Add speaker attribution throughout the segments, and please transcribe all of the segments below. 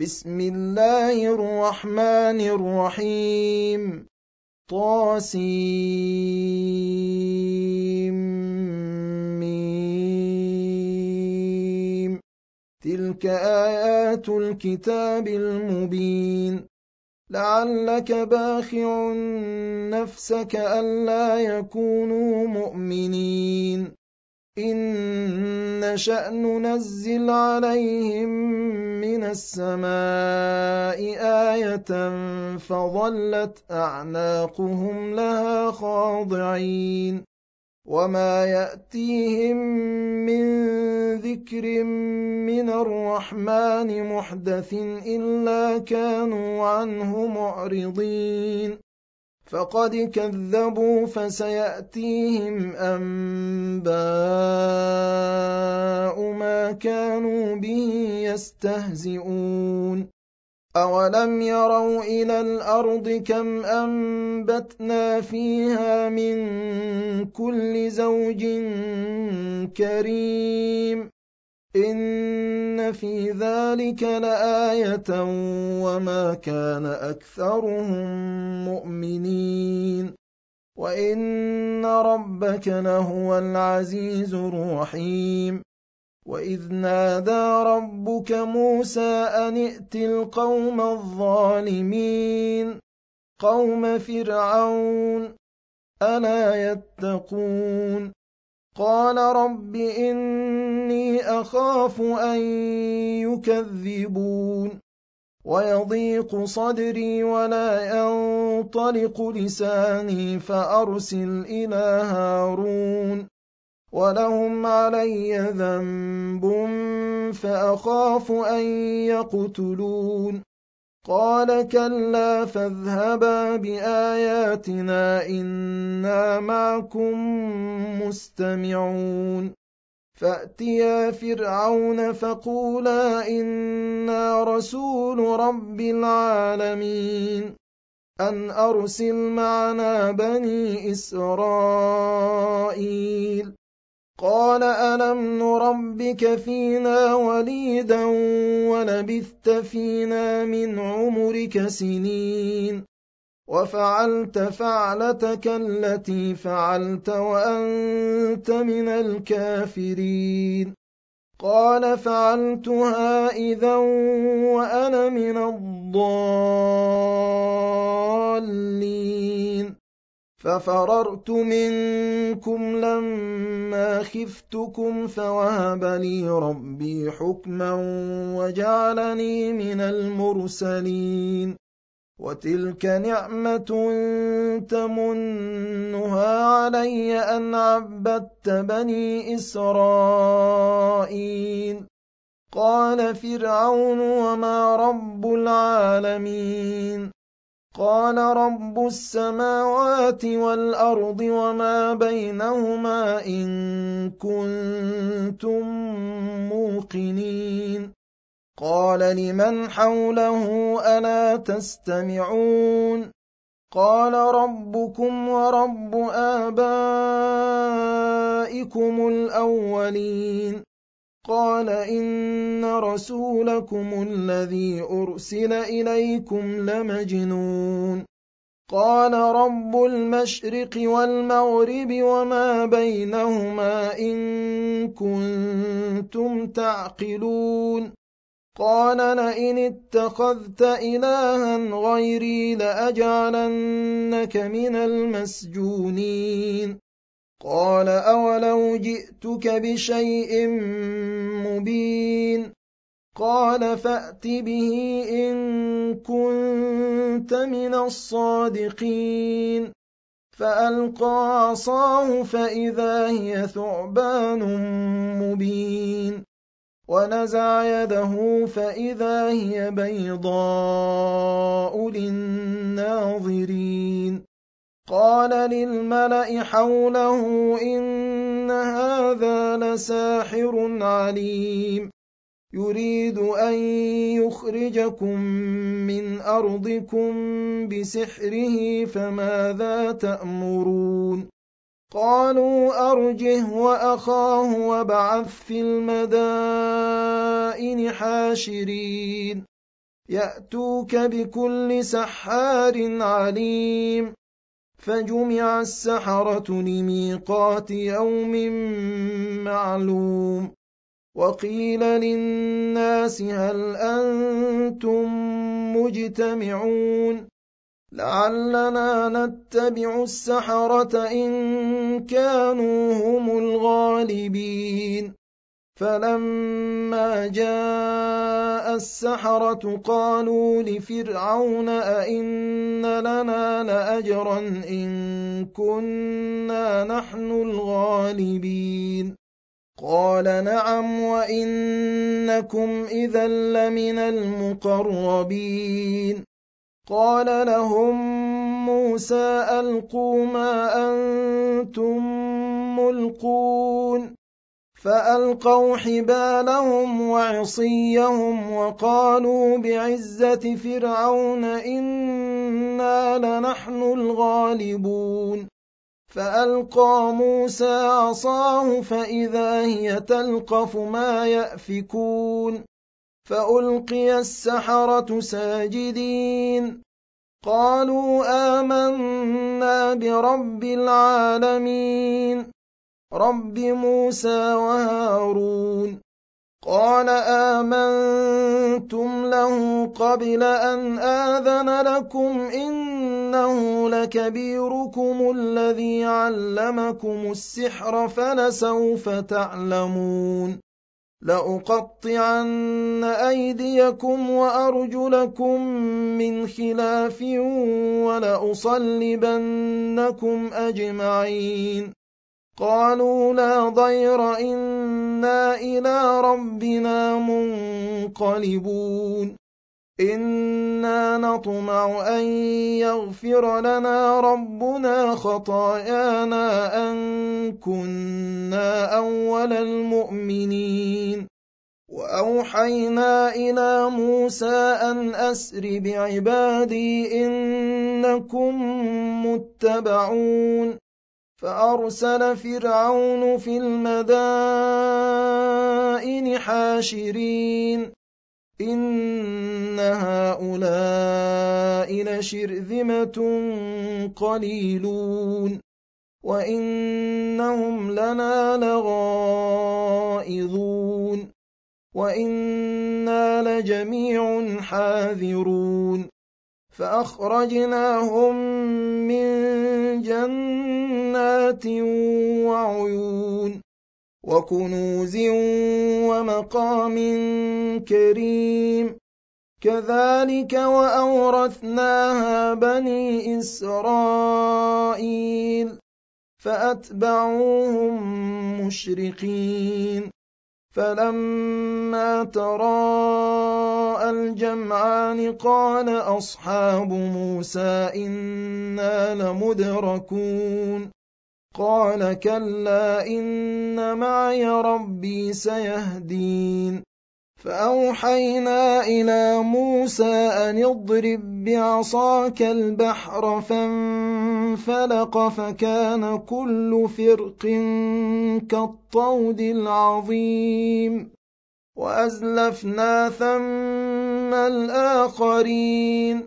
Speaker 1: بسم الله الرحمن الرحيم طاسيم تلك آيات الكتاب المبين لعلك باخع نفسك ألا يكونوا مؤمنين إن نشأ ننزل عليهم من السماء آية فظلت أعناقهم لها خاضعين وما يأتيهم من ذكر من الرحمن محدث إلا كانوا عنه معرضين فقد كذبوا فسيأتيهم أنباء ما كانوا به يستهزئون أولم يروا إلى الأرض كم أنبتنا فيها من كل زوج كريم إن في ذلك لآية وما كان أكثرهم مؤمنين وإن ربك لهو العزيز الرحيم وإذ نادى ربك موسى أن ائت القوم الظالمين قوم فرعون ألا يتقون قال رب إني أخاف أن يكذبون ويضيق صدري ولا ينطلق لساني فأرسل إلى هارون ولهم علي ذنب فأخاف أن يقتلون قال كلا فاذهبا بآياتنا إنا معكم مستمعون فأتيا فرعون فقولا إنا رسول رب العالمين أن أرسل معنا بني إسرائيل قال ألم نربك فينا وليدا ولبثت فينا من عمرك سنين وفعلت فعلتك التي فعلت وأنت من الكافرين قال فعلتها إذا وأنا من الضالين ففررت منكم لما خفتكم فوهب لي ربي حكما وجعلني من المرسلين وتلك نعمة تمنها علي أن عبدت بني إسرائيل قال فرعون وما رب العالمين قال رب السماوات والأرض وما بينهما إن كنتم موقنين قال لمن حوله ألا تستمعون قال ربكم ورب آبائكم الأولين قال إن رسولكم الذي أرسل إليكم لمجنون قال رب المشرق والمغرب وما بينهما إن كنتم تعقلون قال لئن اتخذت إلها غيري لأجعلنك من المسجونين قال أولو جئتك بشيء مبين قال فأت به إن كنت من الصادقين فألقى عصاه فإذا هي ثعبان مبين ونزع يده فإذا هي بيضاء للناظرين قال للملأ حوله إن هذا لساحر عليم يريد أن يخرجكم من أرضكم بسحره فماذا تأمرون قالوا أرجه وأخاه وابعث في المدائن حاشرين يأتوك بكل سحار عليم. فجمع السحرة لميقات يوم معلوم. وقيل للناس هل أنتم مجتمعون لعلنا نتبع السحرة إن كانوا هم الغالبين. فلما جاء السحرة قالوا لفرعون أئن لنا لأجرا إن كنا نحن الغالبين. قال نعم وإنكم إذا لمن المقربين. قال لهم موسى ألقوا ما أنتم ملقون. فألقوا حبالهم وعصيهم وقالوا بعزة فرعون إنا لنحن الغالبون. فألقى موسى عصاه فإذا هي تلقف ما يأفكون. فألقي السحرة ساجدين قالوا آمنا برب العالمين رب موسى وهارون. قال آمنتم له قبل أن آذن لكم إنه لكبيركم الذي علمكم السحر فلسوف تعلمون. لأقطعن أيديكم وأرجلكم من خلاف ولأصلبنكم أجمعين. قالوا لا ضير إنا إلى ربنا منقلبون. إنا نطمع أن يغفر لنا ربنا خطايانا أن كنا أول المؤمنين. وأوحينا إلى موسى أن أسر بعبادي إنكم متبعون. فأرسل فرعون في المدائن حاشرين إن هؤلاء لشرذمة قليلون وإنهم لنا لغائظون وإنا لجميع حاذرون. فأخرجناهم من جنات وعيون وكنوز ومقام كريم. كذلك وأورثناها بني إسرائيل فأتبعوهم مشرقين. فلما تراءى الجمعان قال أصحاب موسى إنا لمدركون. قال كلا إن معي ربي سيهدين. فأوحينا إلى موسى أن اضرب بعصاك البحر فانفلق فكان كل فرق كالطود العظيم. وأزلفنا ثم الآخرين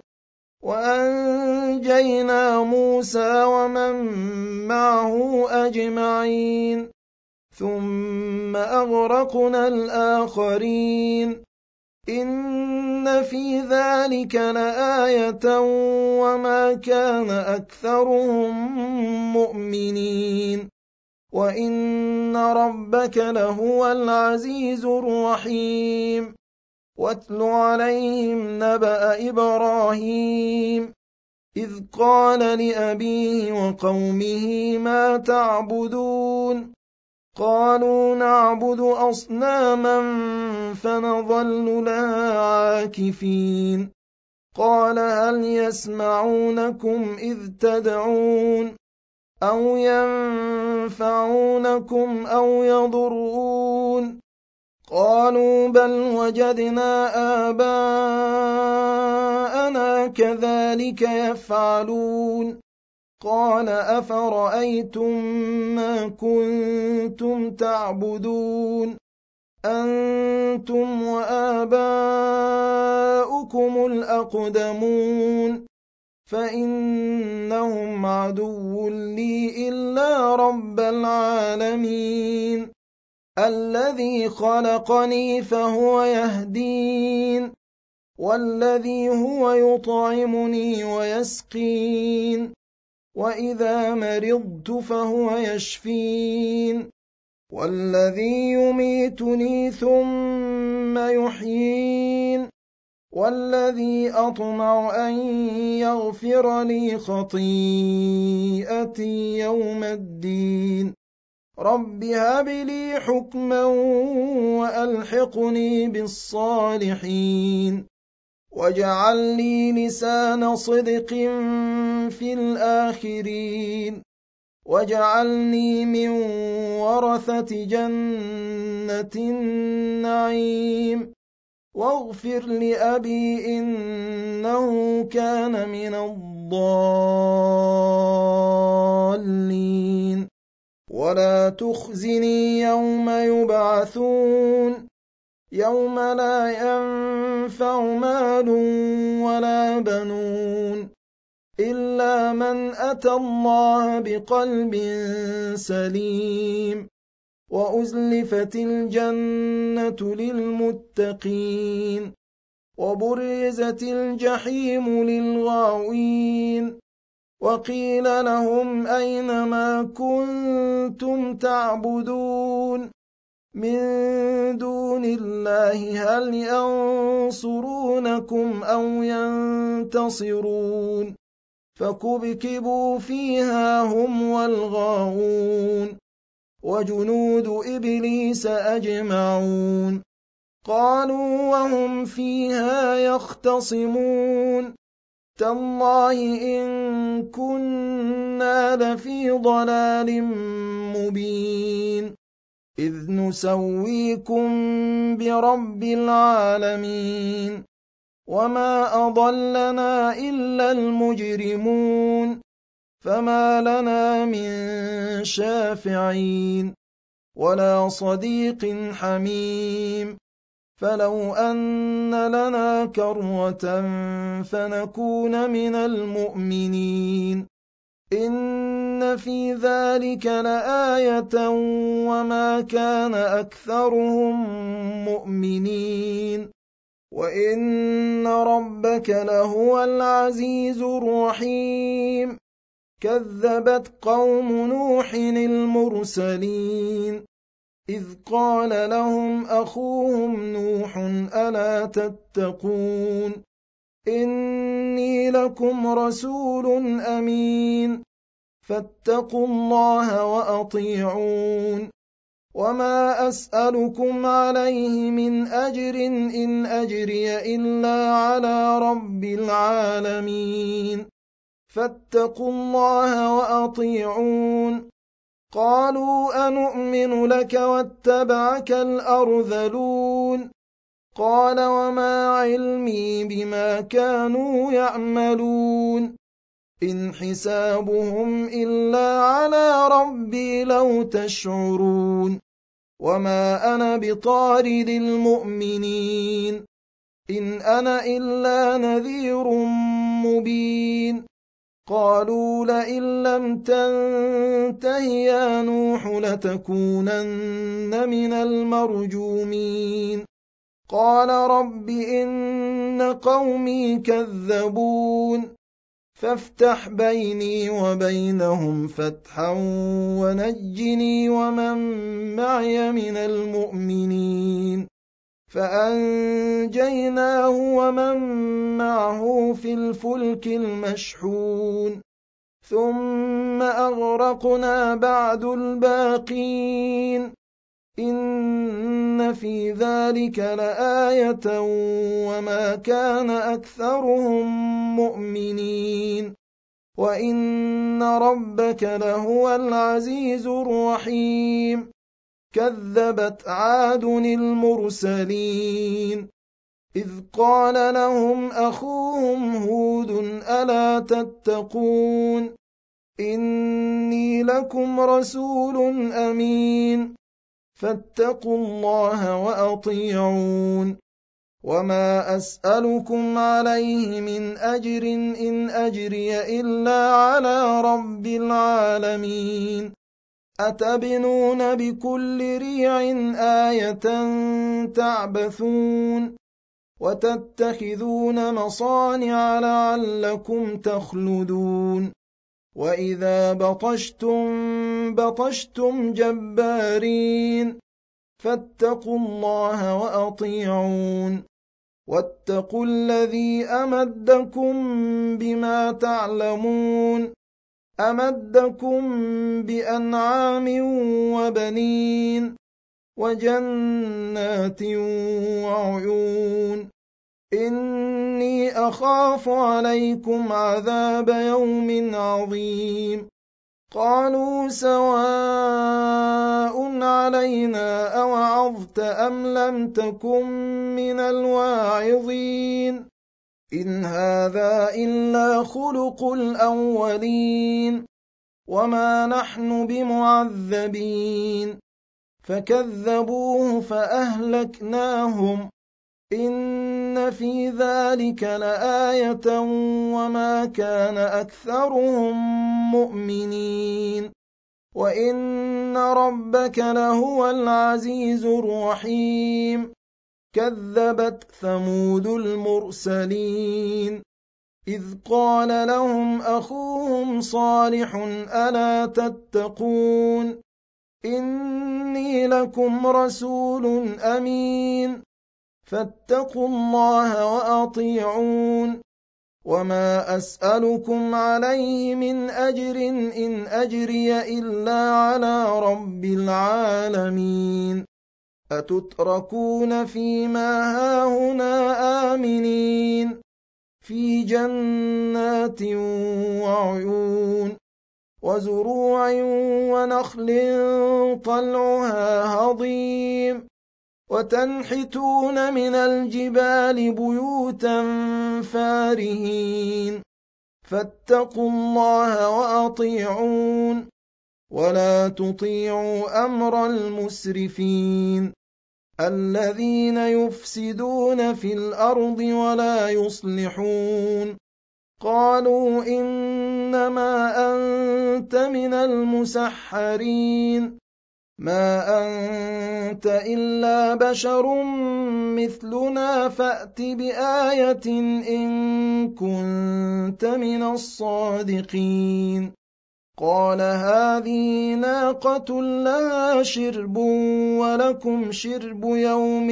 Speaker 1: وأنجينا موسى ومن معه أجمعين. ثم أغرقنا الآخرين. إن في ذلك لآية وما كان أكثرهم مؤمنين وإن ربك لهو العزيز الرحيم. واتل عليهم نبأ إبراهيم إذ قال لأبيه وقومه ما تعبدون قالوا نعبد أصناما فنظل لها عاكفين. قال هل يسمعونكم إذ تدعون أو ينفعونكم أو يضرون قالوا بل وجدنا آباءنا كذلك يفعلون. قال أفرأيتم ما كنتم تعبدون أنتم وآباؤكم وأزواجكم الأقدمون فإنهم عدو لي إلا رب العالمين الذي خلقني فهو يهدين والذي هو يطعمني ويسقين وإذا مرضت فهو يشفين والذي يميتني ثم يحيين والذي أطمع أن يغفر لي خطيئتي يوم الدين رب هب لي حكما وألحقني بالصالحين واجعل لي لسان صدق في الآخرين واجعلني من ورثة جنة النعيم واغفر لأبي إنه كان من الضالين ولا تخزني يوم يبعثون يوم لا ينفع مال ولا بنون إلا من أتى الله بقلب سليم وأزلفت الجنة للمتقين وبرزت الجحيم للغاوين وقيل لهم أين ما كنتم تعبدون من دون الله هل ينصرونكم أو ينتصرون فكبكبوا فيها هم والغاوون وجنود إبليس أجمعون قالوا وهم فيها يختصمون تالله إن كنا لفي ضلال مبين إذ نسويكم برب العالمين وما أضلنا إلا المجرمون فما لنا من شافعين ولا صديق حميم فلو أن لنا كروة فنكون من المؤمنين إن في ذلك لآية وما كان أكثرهم مؤمنين وإن ربك لهو العزيز الرحيم كذبت قوم نوح المرسلين إذ قال لهم أخوهم نوح ألا تتقون إني لكم رسول أمين فاتقوا الله وأطيعون وما أسألكم عليه من أجر إن أجري إلا على رب العالمين فاتقوا الله وأطيعون قالوا أنؤمن لك واتبعك الأرذلون قال وما علمي بما كانوا يعملون إن حسابهم إلا على ربي لو تشعرون وما أنا بطارد المؤمنين إن أنا إلا نذير مبين قالوا لئن لم تنته يا نوح لتكونن من المرجومين قال رب إن قومي كذبون فافتح بيني وبينهم فتحا ونجني ومن معي من المؤمنين فأنجيناه ومن معه في الفلك المشحون ثم أغرقنا بعد الباقين إن في ذلك لآية وما كان أكثرهم مؤمنين وإن ربك لهو العزيز الرحيم كذبت عاد المرسلين إذ قال لهم أخوهم هود ألا تتقون إني لكم رسول أمين فاتقوا الله وأطيعون وما أسألكم عليه من أجر إن أجري إلا على رب العالمين أتبنون بكل ريع آية تعبثون وتتخذون مصانع لعلكم تخلدون وإذا بطشتم جبارين فاتقوا الله وأطيعون واتقوا الذي أمدكم بما تعلمون أمدكم بأنعام وبنين وجنات وعيون إني أخاف عليكم عذاب يوم عظيم قالوا سواء علينا أوعظت أم لم تكن من الواعظين إن هذا إلا خلق الأولين وما نحن بمعذبين فكذبوه فأهلكناهم إن في ذلك لآية وما كان أكثرهم مؤمنين وإن ربك لهو العزيز الرحيم كذبت ثمود المرسلين إذ قال لهم أخوهم صالح ألا تتقون إني لكم رسول أمين فاتقوا الله وأطيعون وما أسألكم عليه من أجر إن أجري إلا على رب العالمين أتتركون فيما هاهنا آمنين في جنات وعيون وزروع ونخل طلعها هضيم وتنحتون من الجبال بيوتا فارهين فاتقوا الله وأطيعون ولا تطيعوا أمر المسرفين الذين يفسدون في الأرض ولا يصلحون قالوا إنما أنت من المسحرين ما أنت إلا بشر مثلنا فأت بآية إن كنت من الصادقين قال هذه ناقة لها شرب ولكم شرب يوم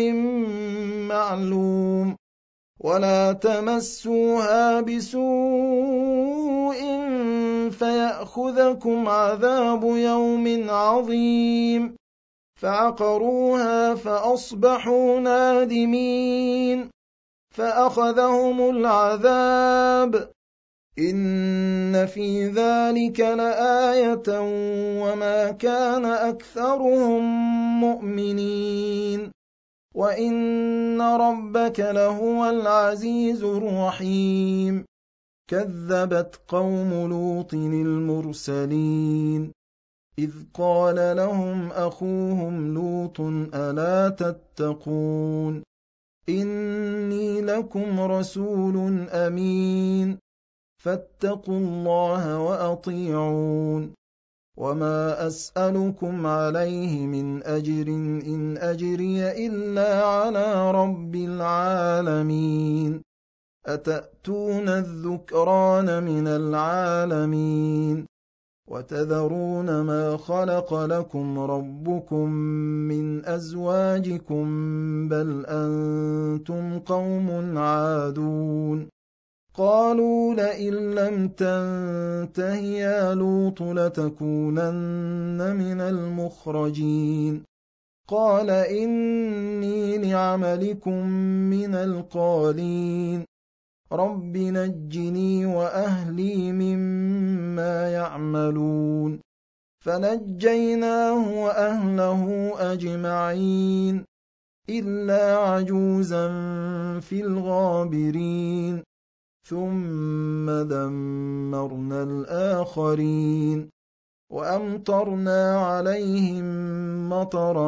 Speaker 1: معلوم ولا تمسوها بسوء فيأخذكم عذاب يوم عظيم فعقروها فأصبحوا نادمين فأخذهم العذاب إن في ذلك لآية وما كان أكثرهم مؤمنين وإن ربك لهو العزيز الرحيم كذبت قوم لوط المرسلين إذ قال لهم أخوهم لوط ألا تتقون إني لكم رسول أمين فاتقوا الله وأطيعون وما أسألكم عليه من أجر إن أجري إلا على رب العالمين أتأتون الذكران من العالمين وتذرون ما خلق لكم ربكم من أزواجكم بل أنتم قوم عادون قالوا لئن لم تنته يا لوط لتكونن من المخرجين قال إني لعملكم من القالين رب نجني وأهلي مما يعملون فنجيناه وأهله أجمعين إلا عجوزا في الغابرين ثم دمرنا الآخرين وأمطرنا عليهم مطرا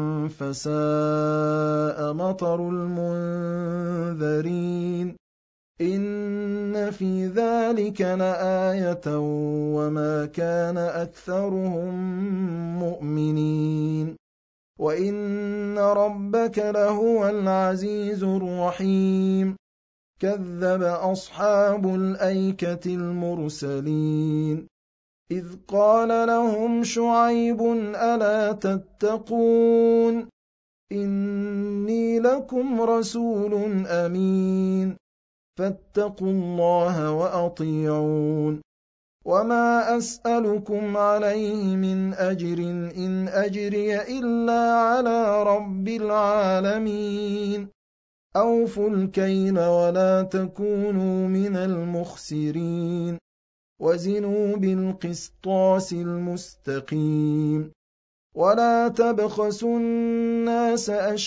Speaker 1: فساء مطر المنذرين إن في ذلك لآية وما كان أكثرهم مؤمنين وإن ربك لهو العزيز الرحيم كذب أصحاب الأيكة المرسلين إذ قال لهم شعيب ألا تتقون إني لكم رسول أمين فاتقوا الله وأطيعون وما أسألكم عليه من أجر إن أجري إلا على رب العالمين أوفوا الكيل ولا تكونوا من المخسرين وزنوا بالقسطاس المستقيم ولا تبخسوا الناس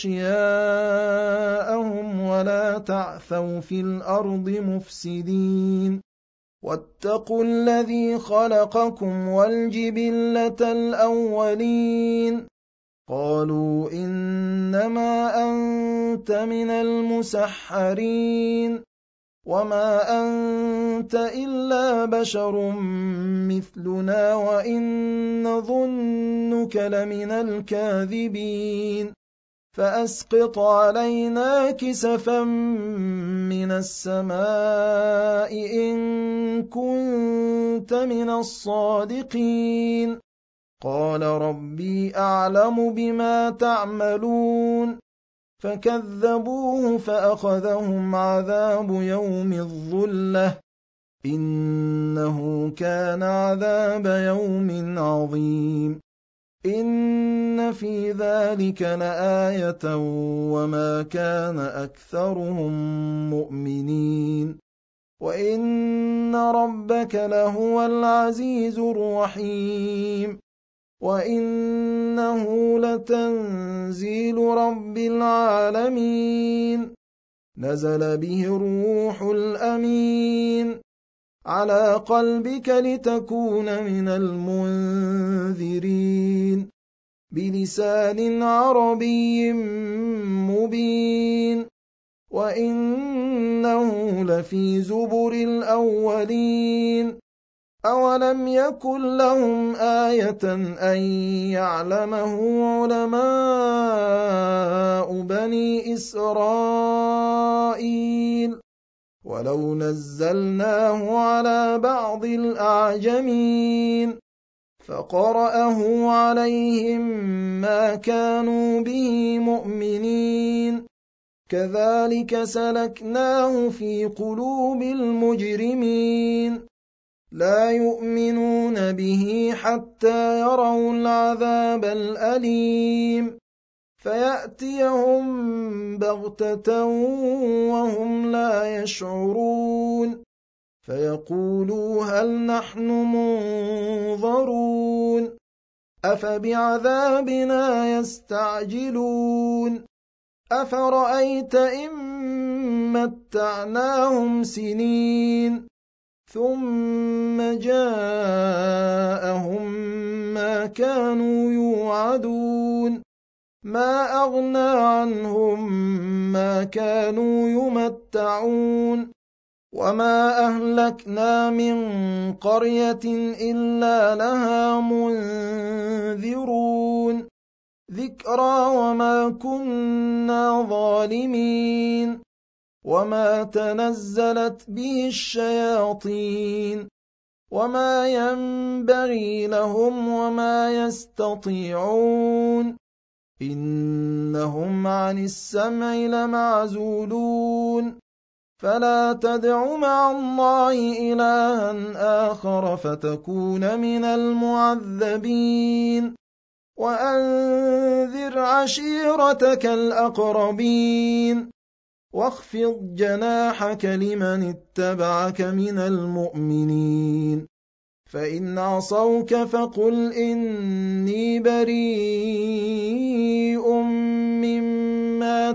Speaker 1: أشياءهم ولا تعثوا في الأرض مفسدين واتقوا الذي خلقكم والجبلة الأولين قالوا إنما أنت من المسحرين وما أنت إلا بشر مثلنا وإن نظنك لمن الكاذبين فأسقط علينا كسفا من السماء إن كنت من الصادقين قال ربي أعلم بما تعملون فكذبوه فأخذهم عذاب يوم الظلة إنه كان عذاب يوم عظيم إن في ذلك لآية وما كان أكثرهم مؤمنين وإن ربك لهو العزيز الرحيم وإنه لتنزيل رب العالمين نزل به الروح الأمين على قلبك لتكون من المنذرين بلسان عربي مبين وإنه لفي زبر الأولين أولم يكن لهم آية أن يعلمه علماء بني إسرائيل ولو نزلناه على بعض الأعجمين فقرأه عليهم ما كانوا به مؤمنين كذلك سلكناه في قلوب المجرمين لا يؤمنون به حتى يروا العذاب الأليم فيأتيهم بغتة وهم لا يشعرون فيقولوا هل نحن منظرون أفبعذابنا يستعجلون أفرأيت إن متعناهم سنين ثم جاءهم ما كانوا يوعدون ما أغنى عنهم ما كانوا يمتعون وما أهلكنا من قرية إلا لها منذرون ذكرى وما كنا ظالمين وما تنزلت به الشياطين وما ينبغي لهم وما يستطيعون إنهم عن السمع لمعزولون فلا تدع مع الله إلها آخر فتكون من المعذبين وأنذر عشيرتك الأقربين واخفض جناحك لمن اتبعك من المؤمنين فإن عصوك فقل إني بريء مما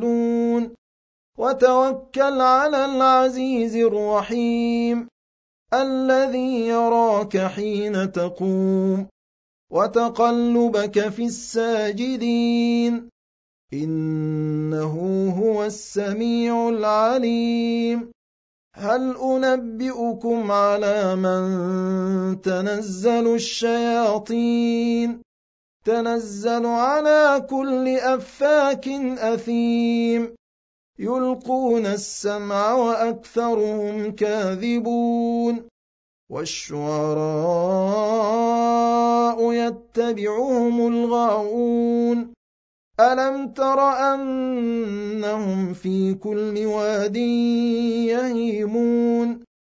Speaker 1: تعملون وتوكل على العزيز الرحيم الذي يراك حين تقوم وتقلبك في الساجدين إنه هو السميع العليم هل أنبئكم على من تنزل الشياطين تنزل على كل أفاك أثيم يلقون السمع وأكثرهم كاذبون والشعراء يتبعهم الغاوون ألم تر أنهم في كل واد يهيمون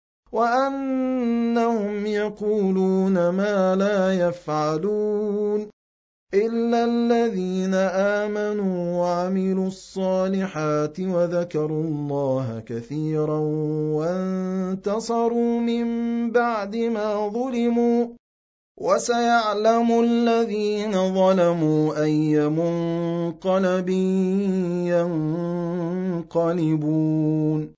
Speaker 1: وأنهم يقولون ما لا يفعلون إلا الذين آمنوا وعملوا الصالحات وذكروا الله كثيرا وانتصروا من بعد ما ظلموا وسيعلم الذين ظلموا أي منقلب ينقلبون